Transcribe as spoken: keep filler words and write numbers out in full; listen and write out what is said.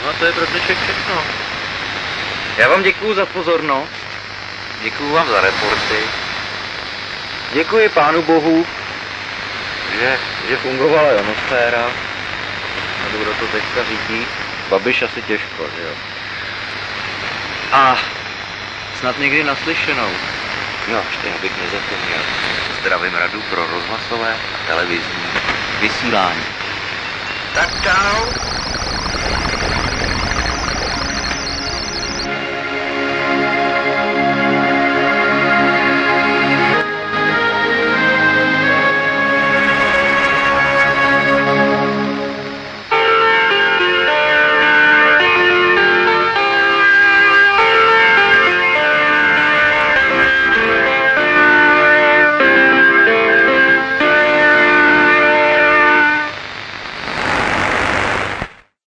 No a to je pro dnešek všechno. Já vám děkuju za pozornost. Děkuju vám za reporty. Děkuji Pánu Bohu, že, že fungovala ionosféra. A kdo to teďka řídí? Babiš asi těžko, že jo? A snad někdy naslyšenou. Jo, ještě abych nezapomněl. Zdravím radu pro rozhlasové a televizní vysílání. Tak čau.